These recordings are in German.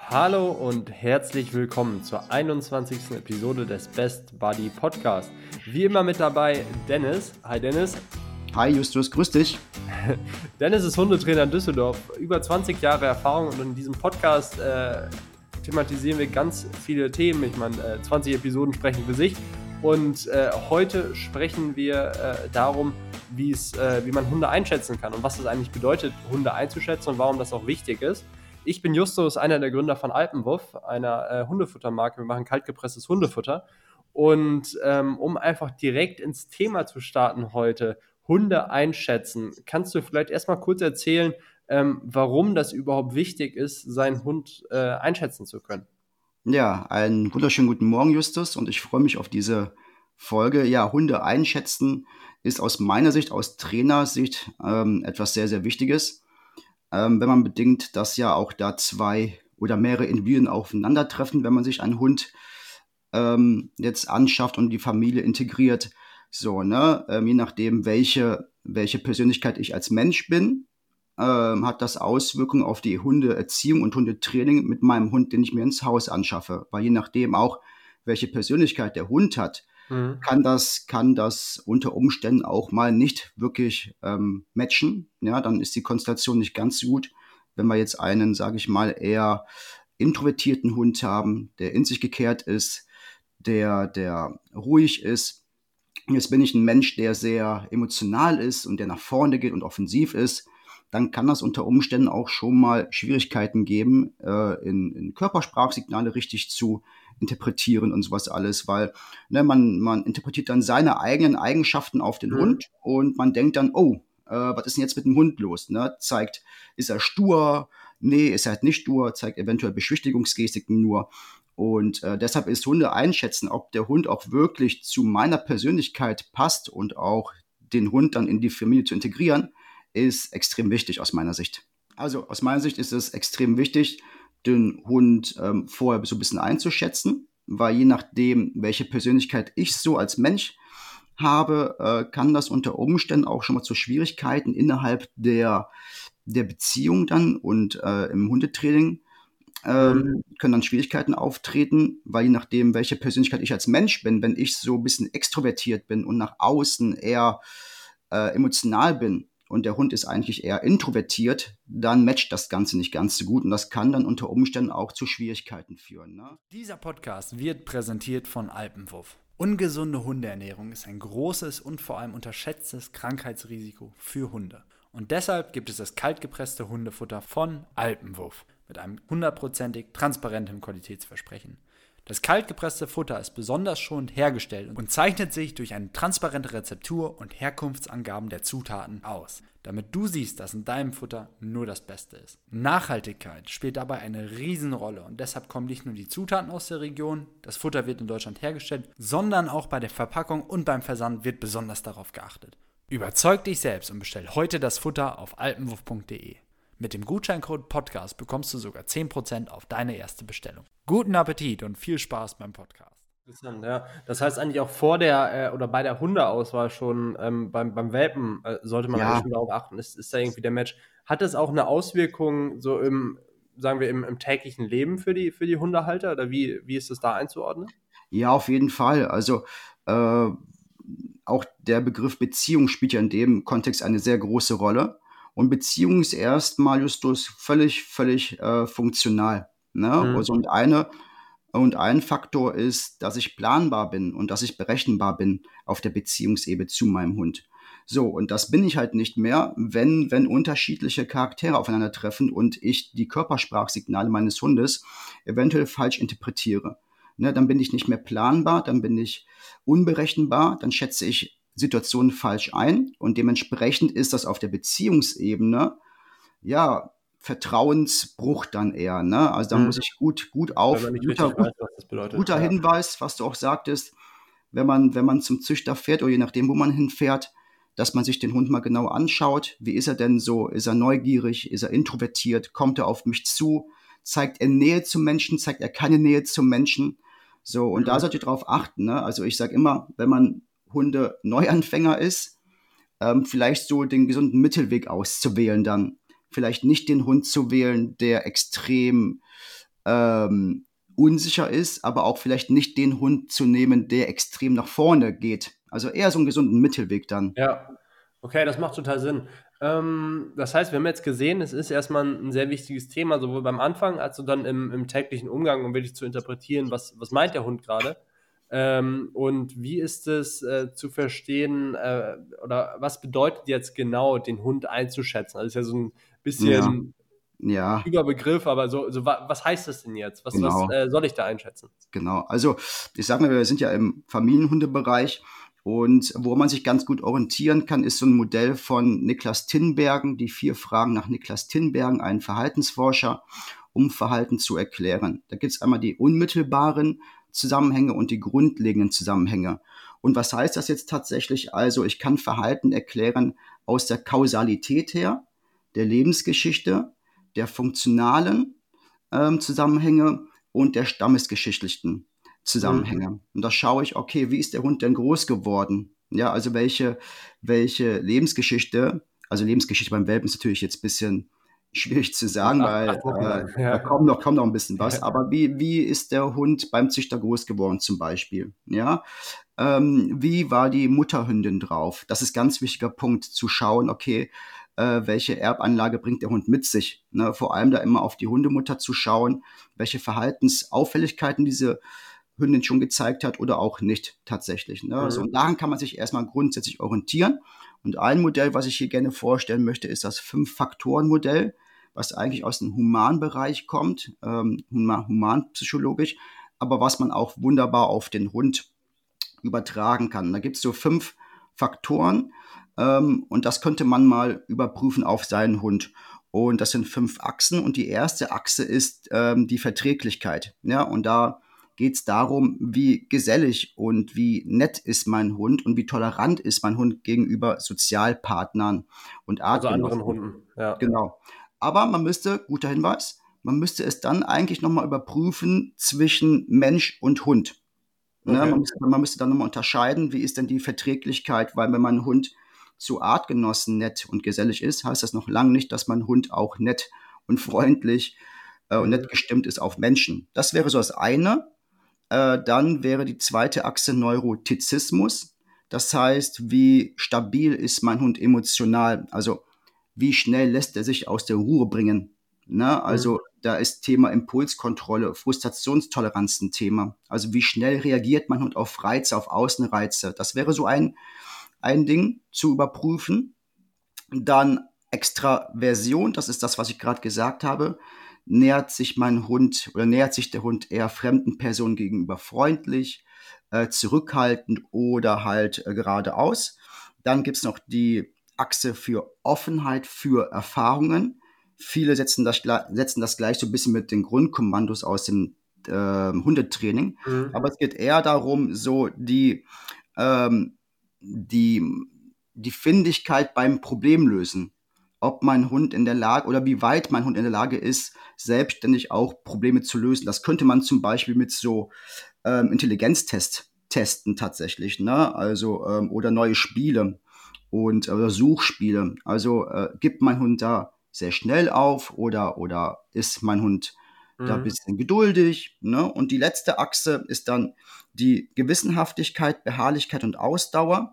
Hallo und herzlich willkommen zur 21. Episode des Best Buddy Podcast. Wie immer mit dabei Dennis. Hi Dennis. Hi Justus, grüß dich. Dennis ist Hundetrainer in Düsseldorf, über 20 Jahre Erfahrung und in diesem Podcast thematisieren wir ganz viele Themen. Ich meine, 20 Episoden sprechen für sich und heute sprechen wir darum, wie man Hunde einschätzen kann und was es eigentlich bedeutet, Hunde einzuschätzen und warum das auch wichtig ist. Ich bin Justus, einer der Gründer von Alpenwuff, einer Hundefuttermarke. Wir machen kaltgepresstes Hundefutter. Und um einfach direkt ins Thema zu starten heute, Hunde einschätzen, kannst du vielleicht erstmal kurz erzählen, warum das überhaupt wichtig ist, seinen Hund einschätzen zu können? Ja, einen wunderschönen guten Morgen, Justus, und ich freue mich auf diese Folge. Ja, Hunde einschätzen ist aus meiner Sicht, aus Trainersicht, etwas sehr, sehr Wichtiges. Wenn man bedenkt, dass ja auch da zwei oder mehrere Individuen aufeinandertreffen, wenn man sich einen Hund jetzt anschafft und die Familie integriert. So, ne? Je nachdem, welche Persönlichkeit ich als Mensch bin, hat das Auswirkungen auf die Hundeerziehung und Hundetraining mit meinem Hund, den ich mir ins Haus anschaffe. Weil je nachdem auch, welche Persönlichkeit der Hund hat, kann das unter Umständen auch mal nicht wirklich matchen. Ja, dann ist die Konstellation nicht ganz so gut. Wenn wir jetzt einen, sage ich mal, eher introvertierten Hund haben, der in sich gekehrt ist, der ruhig ist. Jetzt bin ich ein Mensch, der sehr emotional ist und der nach vorne geht und offensiv ist, dann kann das unter Umständen auch schon mal Schwierigkeiten geben, in Körpersprachsignale richtig zu interpretieren und sowas alles, weil man interpretiert dann seine eigenen Eigenschaften auf den Hund und man denkt dann, oh, was ist denn jetzt mit dem Hund los? Ne? Ist er stur? Nee, ist er halt nicht stur, zeigt eventuell Beschwichtigungsgestiken nur. Und deshalb ist Hunde einschätzen, ob der Hund auch wirklich zu meiner Persönlichkeit passt und auch den Hund dann in die Familie zu integrieren, ist extrem wichtig aus meiner Sicht. Also aus meiner Sicht ist es extrem wichtig, den Hund vorher so ein bisschen einzuschätzen, weil je nachdem, welche Persönlichkeit ich so als Mensch habe, kann das unter Umständen auch schon mal zu Schwierigkeiten innerhalb der Beziehung dann und im Hundetraining können dann Schwierigkeiten auftreten, weil je nachdem, welche Persönlichkeit ich als Mensch bin, wenn ich so ein bisschen extrovertiert bin und nach außen eher emotional bin und der Hund ist eigentlich eher introvertiert, dann matcht das Ganze nicht ganz so gut und das kann dann unter Umständen auch zu Schwierigkeiten führen. Ne? Dieser Podcast wird präsentiert von Alpenwuff. Ungesunde Hundeernährung ist ein großes und vor allem unterschätztes Krankheitsrisiko für Hunde. Und deshalb gibt es das kaltgepresste Hundefutter von Alpenwuff mit einem 100% transparentem Qualitätsversprechen. Das kaltgepresste Futter ist besonders schonend hergestellt und zeichnet sich durch eine transparente Rezeptur und Herkunftsangaben der Zutaten aus, damit du siehst, dass in deinem Futter nur das Beste ist. Nachhaltigkeit spielt dabei eine Riesenrolle und deshalb kommen nicht nur die Zutaten aus der Region, das Futter wird in Deutschland hergestellt, sondern auch bei der Verpackung und beim Versand wird besonders darauf geachtet. Überzeug dich selbst und bestell heute das Futter auf alpenwuff.de. Mit dem Gutscheincode Podcast bekommst du sogar 10% auf deine erste Bestellung. Guten Appetit und viel Spaß beim Podcast. Interessant, ja. Das heißt eigentlich auch vor der oder bei der Hundeauswahl schon beim Welpen sollte man eigentlich schon darauf achten. Ist da irgendwie der Match? Hat das auch eine Auswirkung so sagen wir, im täglichen Leben für die Hundehalter oder wie ist das da einzuordnen? Ja, auf jeden Fall. Also auch der Begriff Beziehung spielt ja in dem Kontext eine sehr große Rolle. Und Beziehung ist erstmal, Justus, völlig funktional. Ne? Also und ein Faktor ist, dass ich planbar bin und dass ich berechenbar bin auf der Beziehungsebene zu meinem Hund. So, und das bin ich halt nicht mehr, wenn unterschiedliche Charaktere aufeinandertreffen und ich die Körpersprachsignale meines Hundes eventuell falsch interpretiere. Ne, dann bin ich nicht mehr planbar, dann bin ich unberechenbar, dann schätze ich Situationen falsch ein und dementsprechend ist das auf der Beziehungsebene, ja, Vertrauensbruch dann eher, ne? Also da muss ich gut Weil man nicht richtig weiß, was das bedeutet. guter Hinweis, was du auch sagtest, wenn man zum Züchter fährt oder je nachdem, wo man hinfährt, dass man sich den Hund mal genau anschaut. Wie ist er denn so? Ist er neugierig? Ist er introvertiert? Kommt er auf mich zu? Zeigt er Nähe zum Menschen? Zeigt er keine Nähe zum Menschen? So, und da sollt ihr drauf achten, ne? Also ich sage immer, wenn man Hunde-Neuanfänger ist, vielleicht so den gesunden Mittelweg auszuwählen dann. Vielleicht nicht den Hund zu wählen, der extrem unsicher ist, aber auch vielleicht nicht den Hund zu nehmen, der extrem nach vorne geht. Also eher so einen gesunden Mittelweg dann. Ja, okay, das macht total Sinn. Das heißt, wir haben jetzt gesehen, es ist erstmal ein sehr wichtiges Thema, sowohl beim Anfang als auch dann im täglichen Umgang, um wirklich zu interpretieren, was meint der Hund gerade. Und wie ist es zu verstehen, oder was bedeutet jetzt genau, den Hund einzuschätzen? Also ist ja so ein Ja, bisschen ja, Überbegriff, aber was heißt das denn jetzt? Was genau. soll ich da einschätzen? Genau. Also, ich sage mal, wir sind ja im Familienhundebereich und wo man sich ganz gut orientieren kann, ist so ein Modell von Niklas Tinbergen, die 4 Fragen nach Niklas Tinbergen, einen Verhaltensforscher, um Verhalten zu erklären. Da gibt es einmal die unmittelbaren Zusammenhänge und die grundlegenden Zusammenhänge. Und was heißt das jetzt tatsächlich? Also, ich kann Verhalten erklären aus der Kausalität her, der Lebensgeschichte, der funktionalen Zusammenhänge und der stammesgeschichtlichen Mhm. Zusammenhänge. Und da schaue ich, okay, wie ist der Hund denn groß geworden? Ja, also welche Lebensgeschichte, also Lebensgeschichte beim Welpen ist natürlich jetzt ein bisschen schwierig zu sagen, weil 8 Wochen lang, da ja. kommt noch ein bisschen was. Aber wie ist der Hund beim Züchter groß geworden zum Beispiel? Ja, wie war die Mutterhündin drauf? Das ist ganz wichtiger Punkt, zu schauen, okay, welche Erbanlage bringt der Hund mit sich. Ne? Vor allem da immer auf die Hundemutter zu schauen, welche Verhaltensauffälligkeiten diese Hündin schon gezeigt hat oder auch nicht tatsächlich. Ne? So, Mhm. und daran kann man sich erstmal grundsätzlich orientieren. Und ein Modell, was ich hier gerne vorstellen möchte, ist das 5-Faktoren-Modell, was eigentlich aus dem Humanbereich kommt, humanpsychologisch, aber was man auch wunderbar auf den Hund übertragen kann. Da gibt es so 5 Faktoren, und das könnte man mal überprüfen auf seinen Hund. Und das sind 5 Achsen und die erste Achse ist die Verträglichkeit. Ja, und da geht es darum, wie gesellig und wie nett ist mein Hund und wie tolerant ist mein Hund gegenüber Sozialpartnern und Also anderen Artgenossen. Hunden, ja. Genau. Aber man müsste, guter Hinweis, man müsste es dann eigentlich nochmal überprüfen zwischen Mensch und Hund. Ne, Okay. man müsste dann nochmal unterscheiden, wie ist denn die Verträglichkeit, weil wenn mein Hund zu Artgenossen nett und gesellig ist, heißt das noch lange nicht, dass mein Hund auch nett und freundlich und nett Mhm. gestimmt ist auf Menschen. Das wäre so das eine. Dann wäre die zweite Achse Neurotizismus. Das heißt, wie stabil ist mein Hund emotional? Also wie schnell lässt er sich aus der Ruhe bringen? Ne? Mhm. Also da ist Thema Impulskontrolle, Frustrationstoleranz ein Thema. Also wie schnell reagiert mein Hund auf Reize, auf Außenreize? Das wäre so ein Ding zu überprüfen. Dann Extraversion, das ist das, was ich gerade gesagt habe. Nähert sich mein Hund oder nähert sich der Hund eher fremden Personen gegenüber freundlich, zurückhaltend oder halt geradeaus. Dann gibt es noch die Achse für Offenheit für Erfahrungen. Viele setzen das gleich so ein bisschen mit den Grundkommandos aus dem Hundetraining. Mhm. Aber es geht eher darum, so ähm, die, die Findigkeit beim Problemlösen. Ob mein Hund in der Lage oder wie weit mein Hund in der Lage ist, selbstständig auch Probleme zu lösen. Das könnte man zum Beispiel mit so Intelligenztest testen tatsächlich, ne? Also oder neue Spiele und oder Suchspiele. Also gibt mein Hund da sehr schnell auf oder ist mein Hund da ein Mhm. bisschen geduldig, ne? Und die letzte Achse ist dann die Gewissenhaftigkeit, Beharrlichkeit und Ausdauer.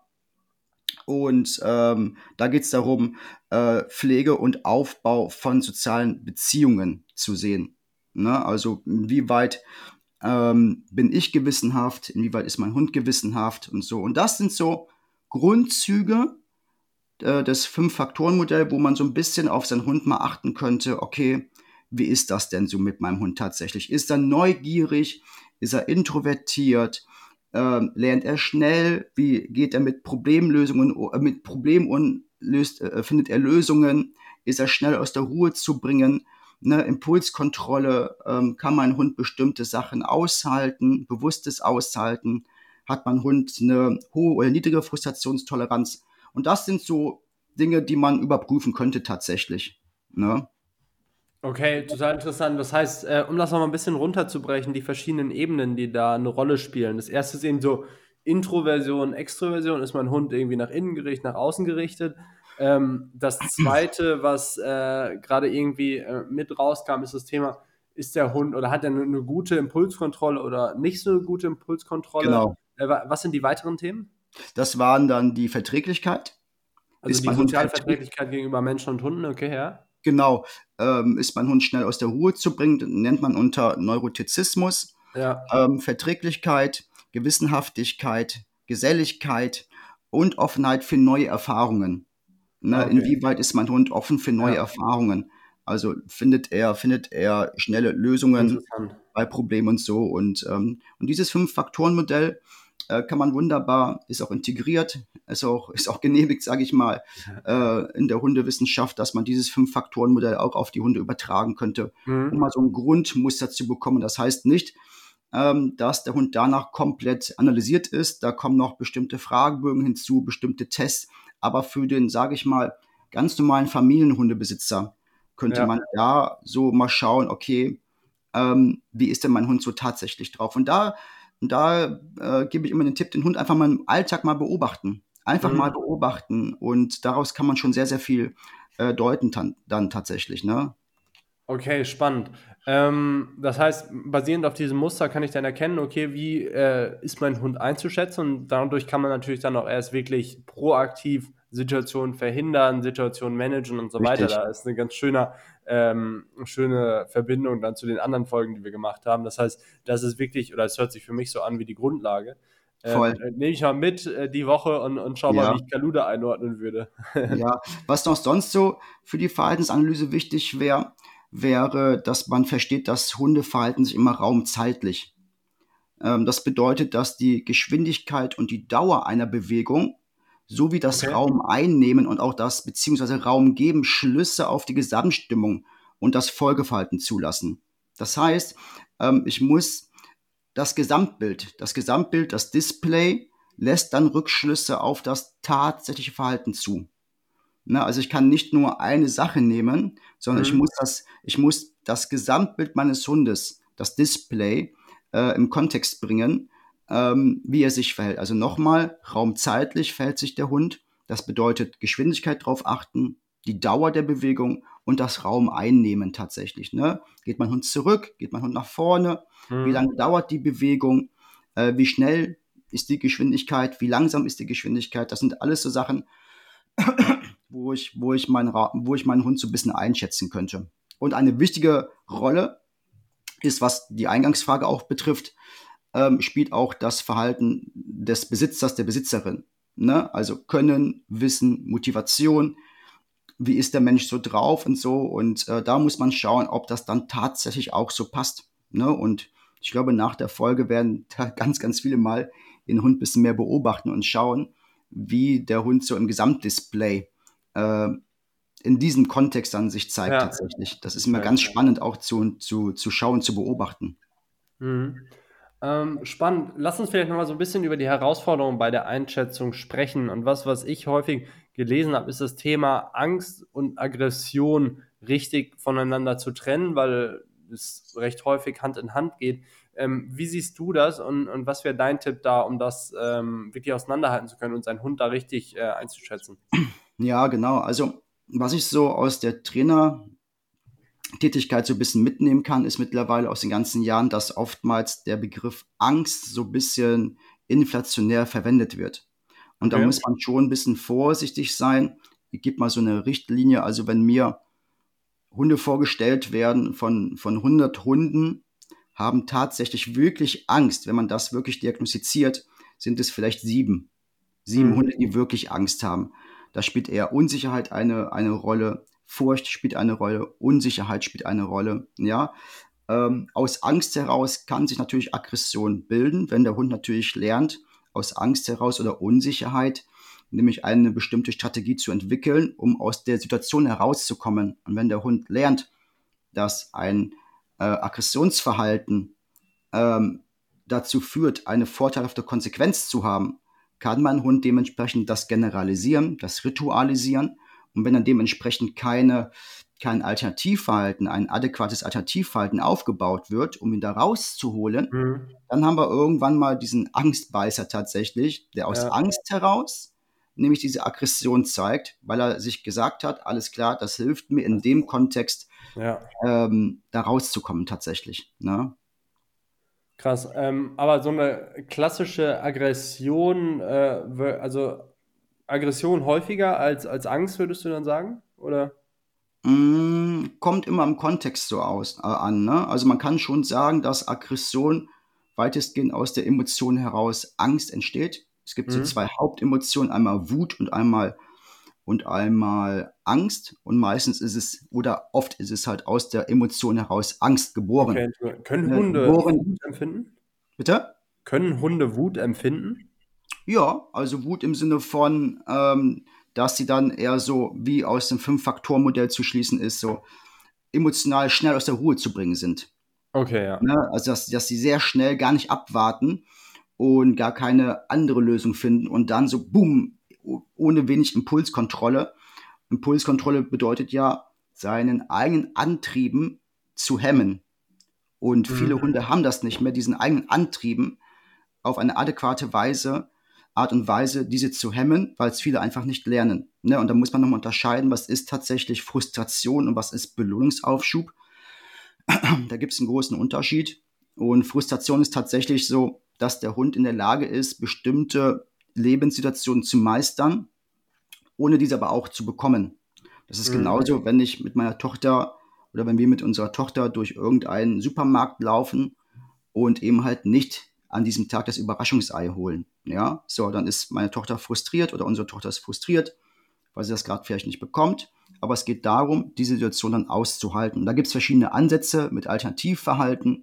Und da geht es darum, Pflege und Aufbau von sozialen Beziehungen zu sehen. Ne? Also inwieweit bin ich gewissenhaft, inwieweit ist mein Hund gewissenhaft und so. Und das sind so Grundzüge des 5-Faktoren-Modell, wo man so ein bisschen auf seinen Hund mal achten könnte, okay, wie ist das denn so mit meinem Hund tatsächlich? Ist er neugierig? Ist er introvertiert? Lernt er schnell? Wie geht er mit Problemlösungen, mit Problemen und findet er Lösungen? Ist er schnell aus der Ruhe zu bringen? Ne, Impulskontrolle, kann mein Hund bestimmte Sachen aushalten, bewusstes Aushalten? Hat mein Hund eine hohe oder niedrige Frustrationstoleranz? Und das sind so Dinge, die man überprüfen könnte tatsächlich. Ne? Okay, total interessant. Das heißt, um das noch mal ein bisschen runterzubrechen, die verschiedenen Ebenen, die da eine Rolle spielen. Das erste ist eben so Introversion, Extroversion. Ist mein Hund irgendwie nach innen gerichtet, nach außen gerichtet? Das zweite, was gerade irgendwie mit rauskam, ist das Thema, ist der Hund oder hat er eine gute Impulskontrolle oder nicht so eine gute Impulskontrolle? Genau. Was sind die weiteren Themen? Das waren dann die Verträglichkeit. Also Ist die mein Hund soziale verträglich? Verträglichkeit gegenüber Menschen und Hunden, okay, ja. Genau. Ist mein Hund schnell aus der Ruhe zu bringen, nennt man unter Neurotizismus. Ja, Verträglichkeit, Gewissenhaftigkeit, Geselligkeit und Offenheit für neue Erfahrungen. Ne, okay. inwieweit ist mein Hund offen für neue Ja, Erfahrungen? Also findet er schnelle Lösungen interessant. bei Problemen und so. Und dieses Fünf-Faktoren-Modell kann man wunderbar, ist auch integriert, ist auch genehmigt, sage ich mal, in der Hundewissenschaft, dass man dieses Fünf-Faktoren-Modell auch auf die Hunde übertragen könnte, um Mhm. mal so ein Grundmuster zu bekommen. Das heißt nicht, dass der Hund danach komplett analysiert ist. Da kommen noch bestimmte Fragebögen hinzu, bestimmte Tests. Aber für den, sage ich mal, ganz normalen Familienhundebesitzer könnte Ja, man da so mal schauen, okay, wie ist denn mein Hund so tatsächlich drauf? Und da gebe ich immer den Tipp, den Hund einfach mal im Alltag mal beobachten. Einfach mal mhm. beobachten. Und daraus kann man schon sehr, sehr viel deuten dann tatsächlich. Ne? Okay, spannend. Das heißt, basierend auf diesem Muster kann ich dann erkennen, okay, wie ist mein Hund einzuschätzen und dadurch kann man natürlich dann auch erst wirklich proaktiv Situationen verhindern, Situationen managen und so weiter. Richtig. Da ist eine ganz schöne Verbindung dann zu den anderen Folgen, die wir gemacht haben. Das heißt, das ist wirklich, oder es hört sich für mich so an wie die Grundlage. Voll. Nehme ich mal mit die Woche und schau mal, wie Ja. ich Kaluda einordnen würde. Ja, was noch sonst so für die Verhaltensanalyse wichtig wäre, dass man versteht, dass Hunde verhalten sich immer raumzeitlich. Das bedeutet, dass die Geschwindigkeit und die Dauer einer Bewegung sowie das Okay. Raum einnehmen und auch das beziehungsweise Raum geben Schlüsse auf die Gesamtstimmung und das Folgeverhalten zulassen. Das heißt, ich muss das Gesamtbild, das Display lässt dann Rückschlüsse auf das tatsächliche Verhalten zu. Ne, also ich kann nicht nur eine Sache nehmen, sondern ich Mhm. muss das Gesamtbild meines Hundes, das Display, im Kontext bringen, wie er sich verhält. Also nochmal, raumzeitlich verhält sich der Hund. Das bedeutet Geschwindigkeit drauf achten, die Dauer der Bewegung und das Raum einnehmen tatsächlich. Ne? Geht mein Hund zurück, geht mein Hund nach vorne, wie Mhm. lange dauert die Bewegung, wie schnell ist die Geschwindigkeit, wie langsam ist die Geschwindigkeit. Das sind alles so Sachen, wo ich meinen Hund so ein bisschen einschätzen könnte. Und eine wichtige Rolle ist, was die Eingangsfrage auch betrifft, spielt auch das Verhalten des Besitzers, der Besitzerin. Ne? Also Können, Wissen, Motivation, wie ist der Mensch so drauf und so. Und da muss man schauen, ob das dann tatsächlich auch so passt. Ne? Und ich glaube, nach der Folge werden da ganz, ganz viele mal den Hund ein bisschen mehr beobachten und schauen, wie der Hund so im Gesamtdisplay äh, in diesem Kontext dann sich zeigt Ja, tatsächlich. Das ist immer okay. ganz spannend auch zu schauen, zu beobachten. Mhm. Spannend. Lass uns vielleicht noch mal so ein bisschen über die Herausforderungen bei der Einschätzung sprechen. Und was ich häufig gelesen habe, ist das Thema Angst und Aggression richtig voneinander zu trennen, weil es recht häufig Hand in Hand geht. Wie siehst du das und was wäre dein Tipp da, um das wirklich auseinanderhalten zu können und seinen Hund da richtig einzuschätzen? Ja, genau. Also, was ich so aus der Trainertätigkeit so ein bisschen mitnehmen kann, ist mittlerweile aus den ganzen Jahren, dass oftmals der Begriff Angst so ein bisschen inflationär verwendet wird. Und da Okay. muss man schon ein bisschen vorsichtig sein. Ich gebe mal so eine Richtlinie. Also, wenn mir Hunde vorgestellt werden von 100 Hunden, haben tatsächlich wirklich Angst. Wenn man das wirklich diagnostiziert, sind es vielleicht 7. 7 Mhm. Hunde, die wirklich Angst haben. Da spielt eher Unsicherheit eine Rolle, Furcht spielt eine Rolle, Unsicherheit spielt eine Rolle. Ja? Aus Angst heraus kann sich natürlich Aggression bilden, wenn der Hund natürlich lernt, aus Angst heraus oder Unsicherheit, nämlich eine bestimmte Strategie zu entwickeln, um aus der Situation herauszukommen. Und wenn der Hund lernt, dass ein Aggressionsverhalten ähm, dazu führt, eine vorteilhafte Konsequenz zu haben, kann mein Hund dementsprechend das generalisieren, das ritualisieren. Und wenn dann dementsprechend kein Alternativverhalten, ein adäquates Alternativverhalten aufgebaut wird, um ihn da rauszuholen, Mhm. dann haben wir irgendwann mal diesen Angstbeißer tatsächlich, der aus Ja. Angst heraus nämlich diese Aggression zeigt, weil er sich gesagt hat, alles klar, das hilft mir in dem Kontext, Ja. da rauszukommen tatsächlich. Ne? Krass. Aber so eine klassische Aggression, also Aggression häufiger als Angst, würdest du dann sagen? Oder? Kommt immer im Kontext so an. Ne? Also man kann schon sagen, dass Aggression weitestgehend aus der Emotion heraus Angst entsteht. Es gibt so Mhm. zwei Hauptemotionen, einmal Wut und einmal Angst. Und meistens ist es, oder oft ist es halt aus der Emotion heraus Angst geboren. Okay. Können Ne? Hunde Wut empfinden? Bitte? Können Hunde Wut empfinden? Ja, also Wut im Sinne von, dass sie dann eher so wie aus dem Fünf-Faktor-Modell zu schließen ist, so emotional schnell aus der Ruhe zu bringen sind. Okay, ja. Ne? Also dass sie sehr schnell gar nicht abwarten und gar keine andere Lösung finden und dann so boom, ohne wenig Impulskontrolle. Impulskontrolle bedeutet ja, seinen eigenen Antrieben zu hemmen. Und viele Mhm. Hunde haben das nicht mehr, diesen eigenen Antrieben auf eine adäquate Art und Weise, diese zu hemmen, weil es viele einfach nicht lernen. Ne? Und da muss man nochmal unterscheiden, was ist tatsächlich Frustration und was ist Belohnungsaufschub. Da gibt es einen großen Unterschied. Und Frustration ist tatsächlich so, dass der Hund in der Lage ist, bestimmte Lebenssituationen zu meistern, ohne diese aber auch zu bekommen. Das ist Mhm. genauso, wenn ich mit meiner Tochter oder wenn wir mit unserer Tochter durch irgendeinen Supermarkt laufen und eben halt nicht an diesem Tag das Überraschungsei holen. Ja, so, dann ist meine Tochter frustriert oder unsere Tochter ist frustriert, weil sie das gerade vielleicht nicht bekommt. Aber es geht darum, diese Situation dann auszuhalten. Und da gibt es verschiedene Ansätze mit Alternativverhalten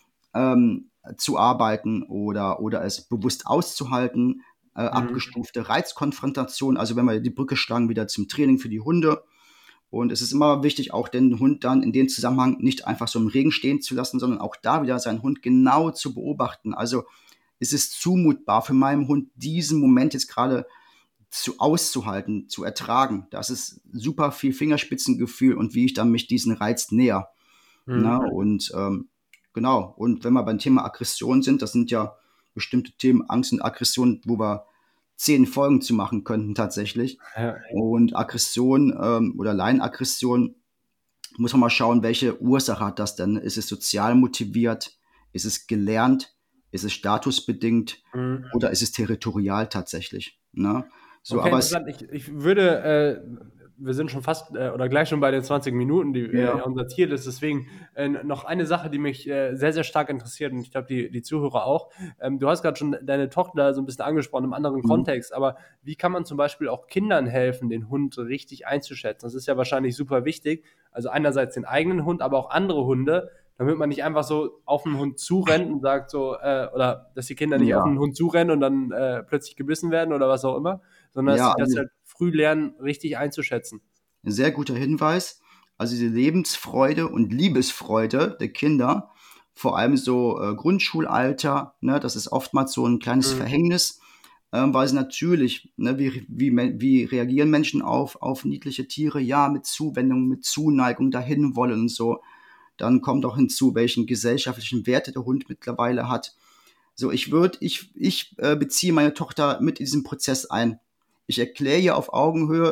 zu arbeiten oder es bewusst auszuhalten. Mhm. Abgestufte Reizkonfrontation, also wenn wir die Brücke schlagen wieder zum Training für die Hunde. Und es ist immer wichtig, auch den Hund dann in dem Zusammenhang nicht einfach so im Regen stehen zu lassen, sondern auch da wieder seinen Hund genau zu beobachten. Also ist es zumutbar für meinen Hund, diesen Moment jetzt gerade auszuhalten, zu ertragen. Das ist super viel Fingerspitzengefühl und wie ich dann mich diesen Reiz näher. Mhm. Na, und genau, und wenn wir beim Thema Aggression sind, das sind ja bestimmte Themen, Angst und Aggression, wo wir 10 Folgen zu machen könnten tatsächlich. Ja. Und Aggression oder Leinenaggression, muss man mal schauen, welche Ursache hat das denn? Ist es sozial motiviert? Ist es gelernt? Ist es statusbedingt? Mhm. Oder ist es territorial tatsächlich? Ne? So, Okay, aber es, interessant. Ich würde, wir sind schon fast oder gleich schon bei den 20 Minuten, die ja, unser Ziel ist. Deswegen noch eine Sache, die mich sehr, sehr stark interessiert und ich glaube, die Zuhörer auch. Du hast gerade schon deine Tochter so ein bisschen angesprochen im anderen mhm. Kontext, aber wie kann man zum Beispiel auch Kindern helfen, den Hund richtig einzuschätzen? Das ist ja wahrscheinlich super wichtig. Also einerseits den eigenen Hund, aber auch andere Hunde, damit man nicht einfach so auf den Hund zurennt und sagt so, oder dass die Kinder nicht auf Ja, den Hund zurennen und dann plötzlich gebissen werden oder was auch immer, sondern dass ja, sie das also halt früh lernen, richtig einzuschätzen. ein sehr guter Hinweis. Also diese Lebensfreude und Liebesfreude der Kinder, vor allem so Grundschulalter, ne, das ist oftmals so ein kleines Mhm. Verhängnis, weil sie natürlich, ne, wie reagieren Menschen auf niedliche Tiere? Ja, mit Zuwendung, mit Zuneigung dahin wollen und so. Dann kommt auch hinzu, welchen gesellschaftlichen Werte der Hund mittlerweile hat. So, ich beziehe meine Tochter mit in diesen Prozess ein. Ich erkläre ihr auf Augenhöhe,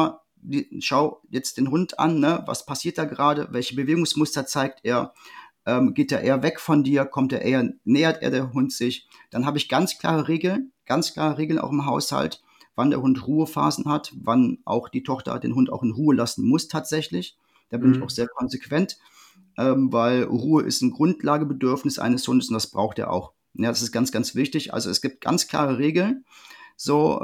schau jetzt den Hund an, ne? Was passiert da gerade? Welche Bewegungsmuster zeigt er? Geht er eher weg von dir? Nähert er der Hund sich? Dann habe ich ganz klare Regeln auch im Haushalt, wann der Hund Ruhephasen hat, wann auch die Tochter den Hund auch in Ruhe lassen muss tatsächlich. Da bin ich auch Mhm. sehr konsequent, weil Ruhe ist ein Grundlagebedürfnis eines Hundes und das braucht er auch. Ja, das ist ganz, ganz wichtig. Also es gibt ganz klare Regeln. So,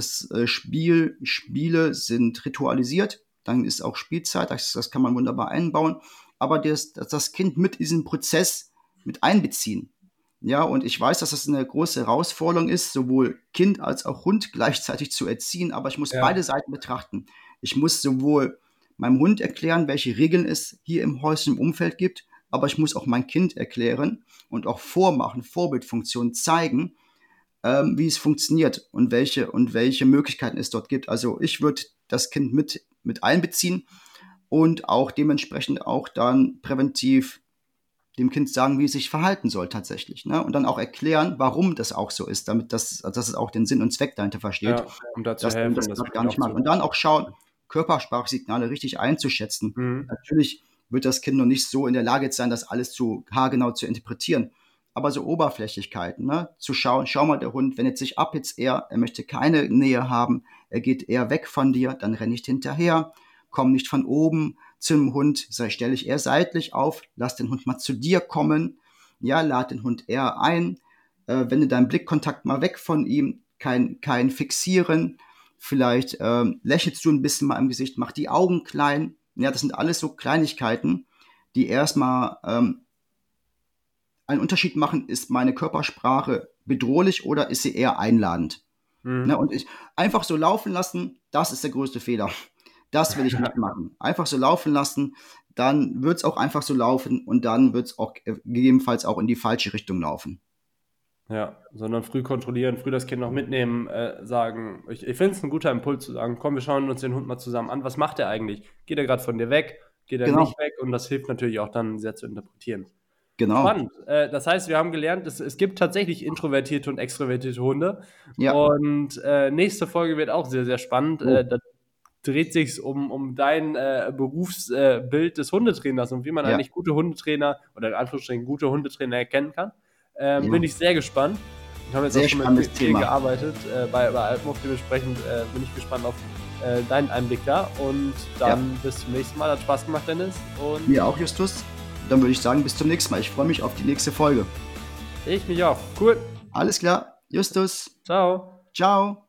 Spiele sind ritualisiert, dann ist auch Spielzeit, das kann man wunderbar einbauen, aber das Kind mit diesem Prozess mit einbeziehen. Ja, und ich weiß, dass das eine große Herausforderung ist, sowohl Kind als auch Hund gleichzeitig zu erziehen, aber ich muss Ja. beide Seiten betrachten. Ich muss sowohl meinem Hund erklären, welche Regeln es hier im häuslichen Umfeld gibt, aber ich muss auch mein Kind erklären und auch vormachen, Vorbildfunktion zeigen, wie es funktioniert und welche Möglichkeiten es dort gibt. Also ich würde das Kind mit einbeziehen und auch dementsprechend auch dann präventiv dem Kind sagen, wie es sich verhalten soll tatsächlich. Ne? Und dann auch erklären, warum das auch so ist, damit dass es auch den Sinn und Zweck dahinter versteht. Ja, um da zu dass helfen, das das gar nicht mag. Und dann auch schauen, Körpersprachsignale richtig einzuschätzen. Natürlich wird das Kind noch nicht so in der Lage sein, das alles zu haargenau zu interpretieren. Aber so Oberflächlichkeiten, ne? Zu schauen, schau mal, der Hund wendet sich ab jetzt eher, er möchte keine Nähe haben, er geht eher weg von dir, dann renn nicht hinterher, komm nicht von oben zum Hund, stell dich eher seitlich auf, lass den Hund mal zu dir kommen, ja, lad den Hund eher ein, wende deinen Blickkontakt mal weg von ihm, kein Fixieren, vielleicht lächelst du ein bisschen mal im Gesicht, mach die Augen klein, ja, das sind alles so Kleinigkeiten, die erstmal einen Unterschied machen, ist meine Körpersprache bedrohlich oder ist sie eher einladend? Ne, und einfach so laufen lassen, das ist der größte Fehler. Das will ich nicht machen. Einfach so laufen lassen, dann wird es auch einfach so laufen und dann wird es auch gegebenenfalls auch in die falsche Richtung laufen. Ja, sondern früh kontrollieren, früh das Kind noch mitnehmen, sagen, ich finde es ein guter Impuls zu sagen, komm, wir schauen uns den Hund mal zusammen an, was macht er eigentlich? Geht er gerade von dir weg? Geht er nicht weg? Und das hilft natürlich auch dann sehr zu interpretieren. Genau. Spannend. Das heißt, wir haben gelernt, es gibt tatsächlich introvertierte und extrovertierte Hunde. Ja. Und nächste Folge wird auch sehr, sehr spannend. Da dreht sich um dein Berufsbild des Hundetrainers und wie man eigentlich gute Hundetrainer oder in Anführungsstrichen gute Hundetrainer erkennen kann. Bin ich sehr gespannt. Wir haben jetzt sehr auch schon mit viel gearbeitet bei Alpenhof. Dementsprechend bin ich gespannt auf deinen Einblick da. Und dann bis zum nächsten Mal. Hat Spaß gemacht, Dennis. Und mir auch, Justus. Dann würde ich sagen, bis zum nächsten Mal. Ich freue mich auf die nächste Folge. Ich mich auch. Cool. Alles klar. Justus. Ciao. Ciao.